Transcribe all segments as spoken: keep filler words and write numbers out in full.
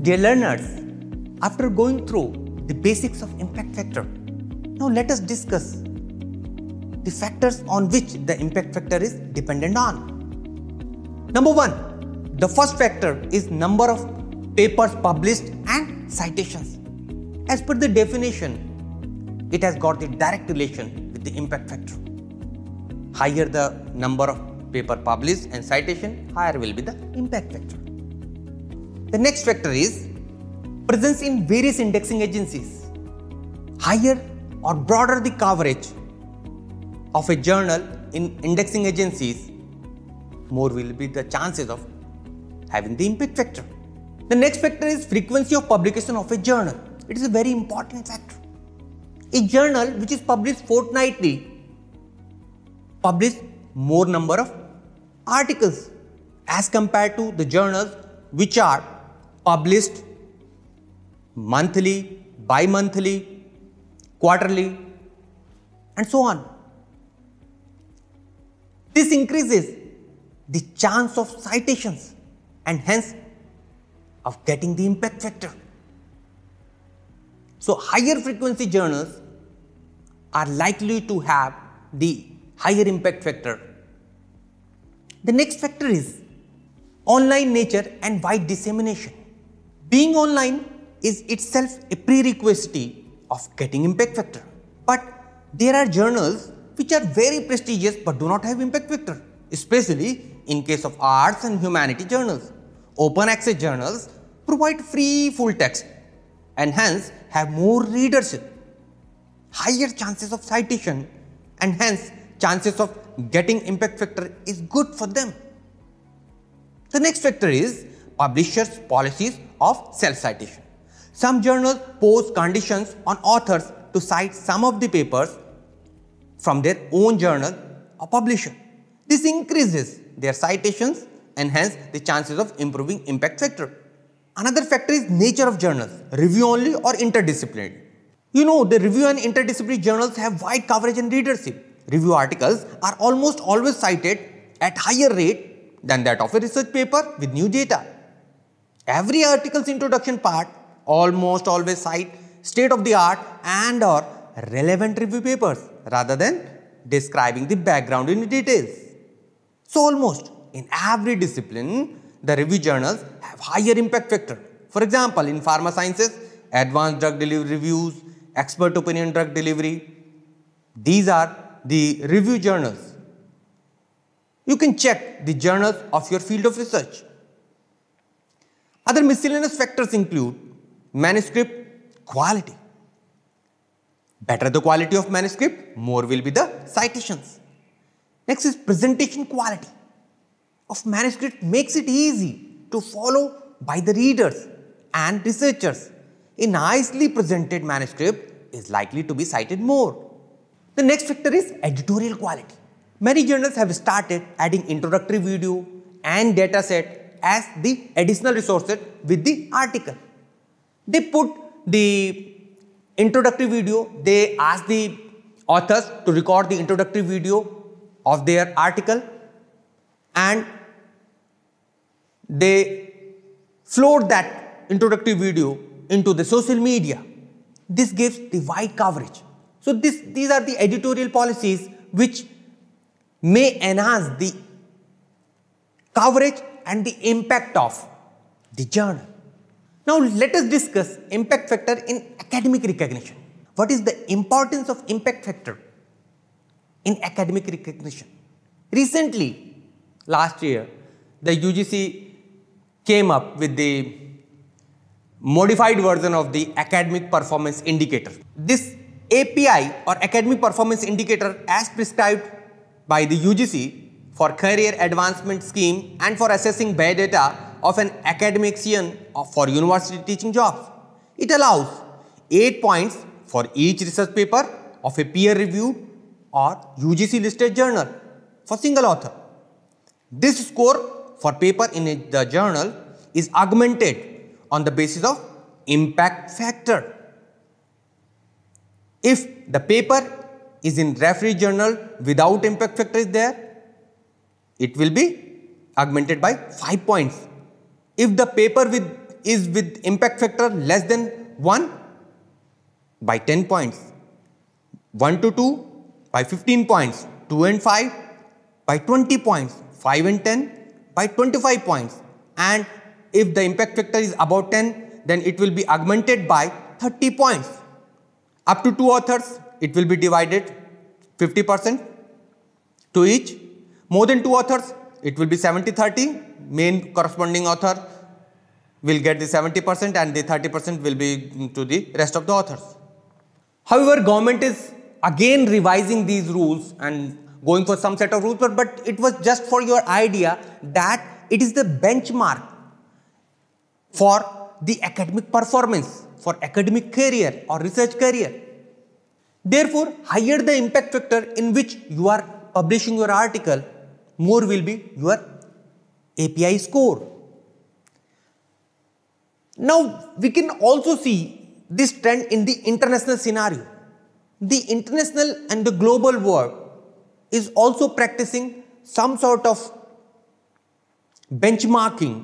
Dear learners, after going through the basics of impact factor, now let us discuss the factors on which the impact factor is dependent on. Number one, the first factor is number of papers published and citations. As per the definition, it has got the direct relation with the impact factor. Higher the number of paper published and citation, higher will be the impact factor. The next factor is presence in various indexing agencies. Higher or broader the coverage of a journal in indexing agencies, more will be the chances of having the impact factor. The next factor is frequency of publication of a journal. It is a very important factor. A journal which is published fortnightly publish more number of articles as compared to the journals which are published monthly, bi-monthly, quarterly, and so on. This increases the chance of citations and hence of getting the impact factor. So higher frequency journals are likely to have the higher impact factor. The next factor is online nature and wide dissemination. Being online is itself a prerequisite of getting impact factor. But there are journals which are very prestigious but do not have impact factor, especially in case of arts and humanity journals. Open access journals provide free full text and hence have more readership, higher chances of citation, and hence chances of getting impact factor is good for them. The next factor is publishers' policies of self-citation. Some journals pose conditions on authors to cite some of the papers from their own journal or publisher. This increases their citations and hence the chances of improving impact factor. Another factor is nature of journals, review only or interdisciplinary. You know, the review and interdisciplinary journals have wide coverage and readership. Review articles are almost always cited at higher rate than that of a research paper with new data. Every article's introduction part almost always cite state-of-the-art and or relevant review papers rather than describing the background in details. So almost in every discipline, the review journals have higher impact factor. For example, in pharma sciences, advanced drug delivery reviews, expert opinion drug delivery, these are the review journals. You can check the journals of your field of research. Other miscellaneous factors include manuscript quality. Better the quality of manuscript, more will be the citations. Next is presentation quality of manuscript makes it easy to follow by the readers and researchers. A nicely presented manuscript is likely to be cited more. The next factor is editorial quality. Many journals have started adding introductory video and data set as the additional resources with the article. They put the introductory video, they ask the authors to record the introductory video of their article and they float that introductory video into the social media. This gives the wide coverage. So this, these are the editorial policies which may enhance the coverage and the impact of the journal. Now let us discuss impact factor in academic recognition. What is the importance of impact factor in academic recognition? Recently, last year, the U G C came up with the modified version of the academic performance indicator. This A P I or academic performance indicator as prescribed by the U G C for career advancement scheme and for assessing biodata of an academician for university teaching jobs. It allows eight points for each research paper of a peer-reviewed or U G C listed journal for single author. This score for paper in the journal is augmented on the basis of impact factor. If the paper is in referee journal without impact factor is there, it will be augmented by five points. If the paper with is with impact factor less than one by ten points, one to two by fifteen points, two and five by twenty points, five and ten by twenty-five points, and if the impact factor is about ten, then it will be augmented by thirty points. Up to two authors, it will be divided fifty percent to each. More than two authors, it will be seventy thirty. Main corresponding author will get the seventy percent and the thirty percent will be to the rest of the authors. However, government is again revising these rules and going for some set of rules, but, but it was just for your idea that it is the benchmark for the academic performance, for academic career or research career. Therefore, higher the impact factor in which you are publishing your article, more will be your A P I score. Now, we can also see this trend in the international scenario. The international and the global world is also practicing some sort of benchmarking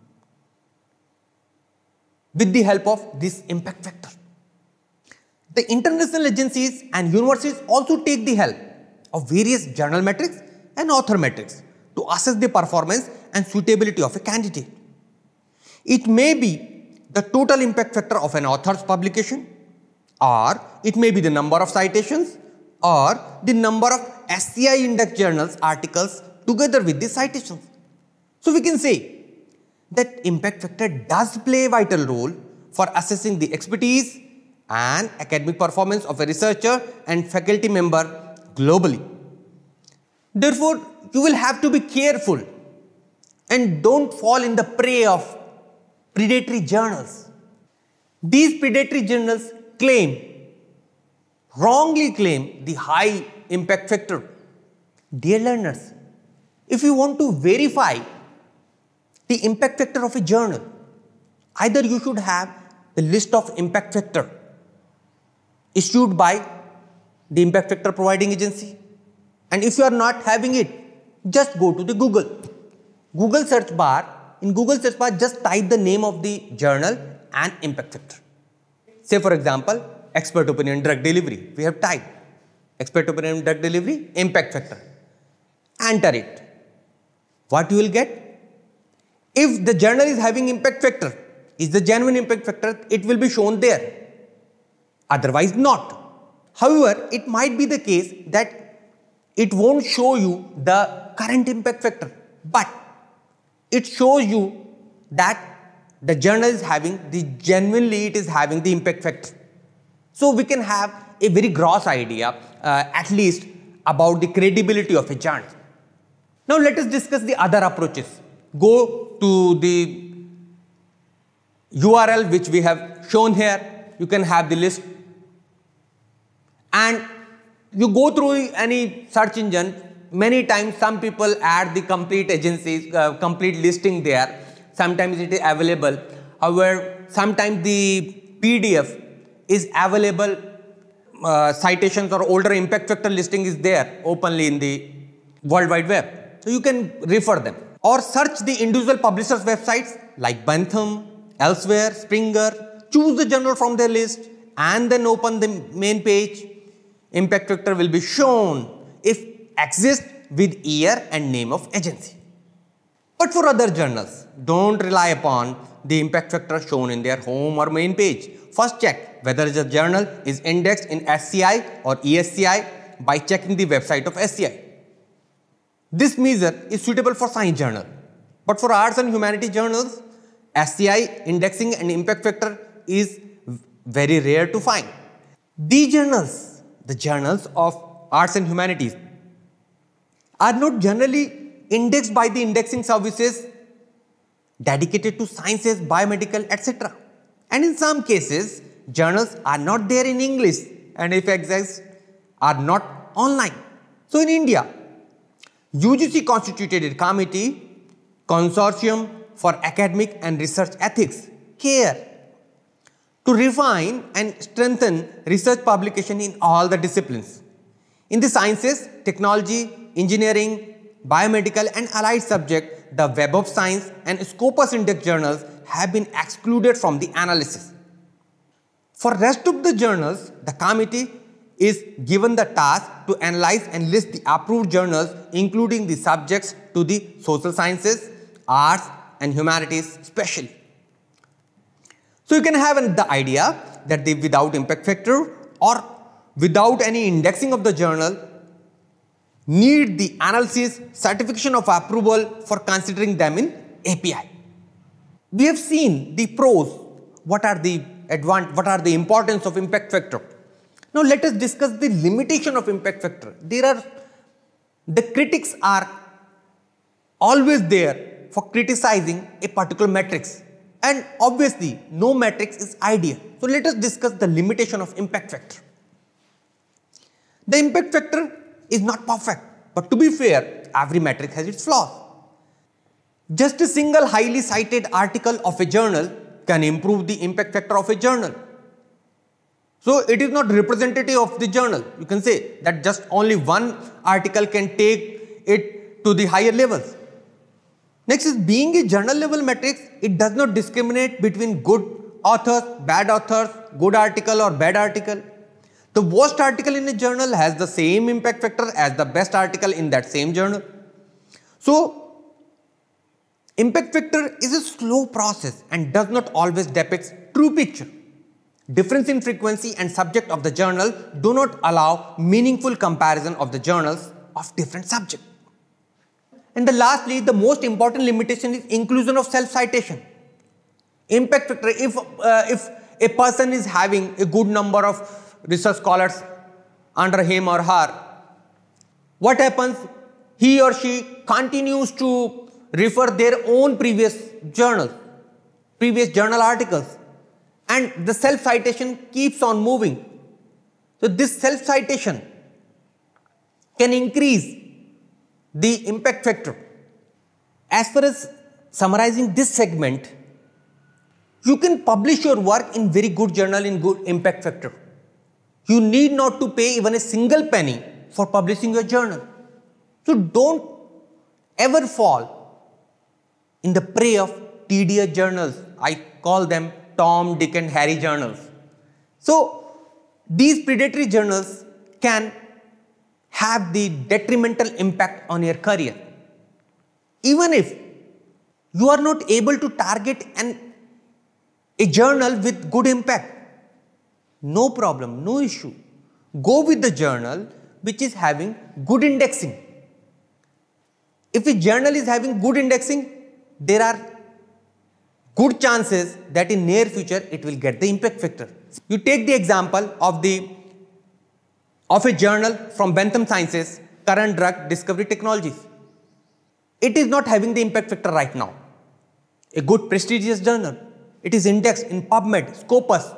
with the help of this impact factor. The international agencies and universities also take the help of various journal metrics and author metrics to assess the performance and suitability of a candidate. It may be the total impact factor of an author's publication, or it may be the number of citations, or the number of S C I index journals articles together with the citations. So we can say that impact factor does play a vital role for assessing the expertise and academic performance of a researcher and faculty member globally. Therefore, you will have to be careful and don't fall in the prey of predatory journals. These predatory journals claim, wrongly claim the high impact factor. Dear learners, if you want to verify the impact factor of a journal, either you should have the list of impact factor issued by the impact factor providing agency, and if you are not having it, just go to the Google. Google search bar, in Google search bar just type the name of the journal and impact factor. Say for example, expert opinion drug delivery. We have typed expert opinion drug delivery impact factor. Enter it. What you will get? If the journal is having impact factor, is the genuine impact factor, it will be shown there. Otherwise not. However, it might be the case that it won't show you the current impact factor, but it shows you that the journal is having the genuinely it is having the impact factor. So we can have a very gross idea uh, at least about the credibility of a journal. Now let us discuss the other approaches. Go to the U R L which we have shown here. You can have the list and you go through any search engine. Many times some people add the complete agencies, uh, complete listing there. Sometimes it is available. However, sometimes the P D F is available, uh, citations or older impact factor listing is there openly in the World Wide Web. So you can refer them or search the individual publishers' websites like Bentham, Elsewhere, Springer. Choose the journal from their list and then open the main page. Impact factor will be shown if exists with year and name of agency. But for other journals, don't rely upon the impact factor shown in their home or main page. First check whether the journal is indexed in S C I or E S C I by checking the website of S C I. This measure is suitable for science journal, but for arts and humanities journals, S C I indexing and impact factor is very rare to find. These journals, the journals of arts and humanities, are not generally indexed by the indexing services dedicated to sciences, biomedical, et cetera. And in some cases, journals are not there in English and if exist, are not online. So in India, U G C constituted a committee, Consortium for Academic and Research Ethics, CARE, to refine and strengthen research publication in all the disciplines. In the sciences, technology, engineering, biomedical and allied subject, the Web of Science and Scopus Index journals have been excluded from the analysis. For rest of the journals, the committee is given the task to analyze and list the approved journals, including the subjects to the social sciences, arts and humanities especially. So you can have an, the idea that the without impact factor or without any indexing of the journal need the analysis certification of approval for considering them in A P I. We have seen the pros, what are the advantage, what are the importance of impact factor. Now let us discuss the limitation of impact factor. There are, the critics are always there for criticizing a particular matrix, and obviously no matrix is ideal. So let us discuss the limitation of impact factor. The impact factor is not perfect, but to be fair, every matrix has its flaws. Just a single highly cited article of a journal can improve the impact factor of a journal. So it is not representative of the journal. You can say that just only one article can take it to the higher levels. Next is, being a journal level matrix, it does not discriminate between good authors, bad authors, good article or bad article. The worst article in a journal has the same impact factor as the best article in that same journal. So impact factor is a slow process and does not always depict true picture. Difference in frequency and subject of the journal do not allow meaningful comparison of the journals of different subjects. And the lastly, the most important limitation is inclusion of self-citation. Impact factor, if, uh, if a person is having a good number of research scholars under him or her, what happens? He or she continues to refer their own previous journals, previous journal articles, and the self-citation keeps on moving. So this self-citation can increase the impact factor. As far as summarizing this segment, you can publish your work in very good journal in good impact factor. You need not to pay even a single penny for publishing your journal. So don't ever fall in the prey of tedious journals. I call them Tom, Dick and Harry journals. So these predatory journals can have the detrimental impact on your career. Even if you are not able to target an, a journal with good impact, no problem, no issue. Go with the journal which is having good indexing. If a journal is having good indexing, there are good chances that in near future it will get the impact factor. You take the example of the of a journal from Bentham Sciences, Current Drug Discovery Technologies. It is not having the impact factor right now. A good prestigious journal. It is indexed in PubMed, Scopus,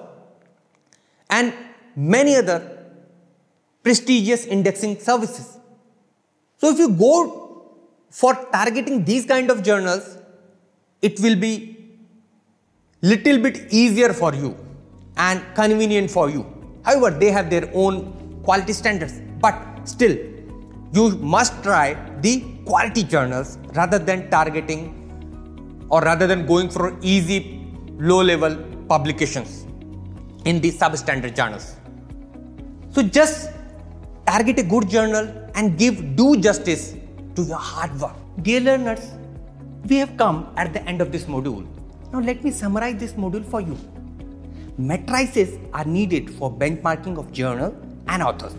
and many other prestigious indexing services. So if you go for targeting these kind of journals, it will be little bit easier for you and convenient for you. However, they have their own quality standards, but still you must try the quality journals rather than targeting or rather than going for easy low level publications in the substandard journals. So just target a good journal and give due justice to your hard work. Dear learners, we have come at the end of this module. Now let me summarize this module for you. Matrices are needed for benchmarking of journal and authors.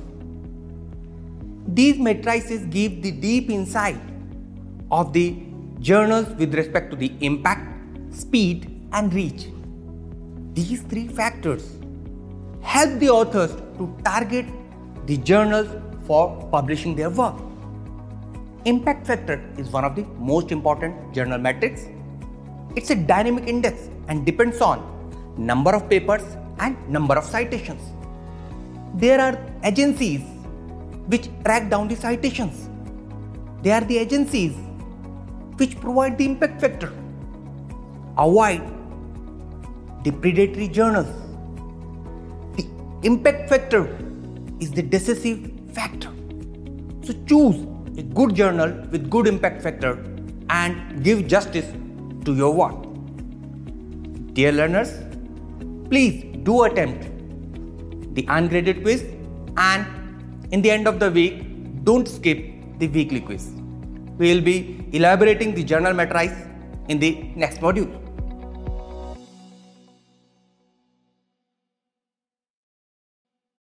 These matrices give the deep insight of the journals with respect to the impact, speed and reach. These three factors help the authors to target the journals for publishing their work. Impact factor is one of the most important journal metrics. It's a dynamic index and depends on number of papers and number of citations. There are agencies which track down the citations. They are the agencies which provide the impact factor. Avoid the predatory journals. The impact factor is the decisive factor. So choose a good journal with good impact factor and give justice to your work. Dear learners, please do attempt the ungraded quiz, and in the end of the week, don't skip the weekly quiz. We will be elaborating the journal matrice in the next module.